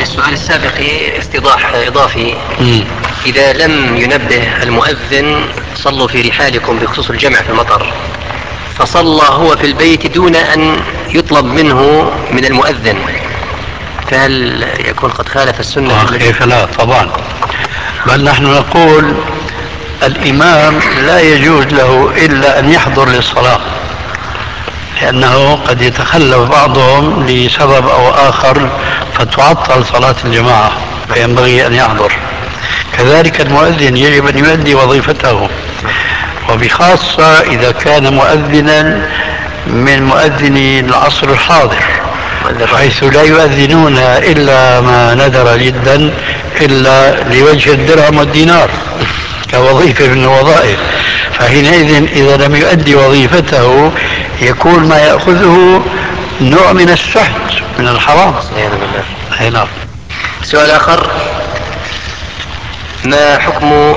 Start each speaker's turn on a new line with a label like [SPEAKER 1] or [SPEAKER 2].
[SPEAKER 1] السؤال السابق استيضاح إضافي. إذا لم ينبه المؤذن صلوا في رحالكم بخصوص الجمع في المطر، فصلى هو في البيت دون أن يطلب منه من المؤذن، فهل يكون قد خالف السنة؟
[SPEAKER 2] كيف لا؟ طبعا. بل نحن نقول الإمام لا يجوز له إلا أن يحضر للصلاة، لأنه قد يتخلف بعضهم لسبب أو آخر فتعطل صلاة الجماعة، فينبغي أن يحضر. كذلك المؤذن يجب أن يؤدي وظيفته، وبخاصة إذا كان مؤذنا من مؤذني العصر الحاضر، حيث لا يؤذنون إلا ما ندر جدا إلا لوجه الدرهم والدينار كوظيفة من الوظائف. فحينئذ إذا لم يؤدي وظيفته يكون ما يأخذه نوع من السحت من الحرام.
[SPEAKER 1] سؤال آخر: ما حكم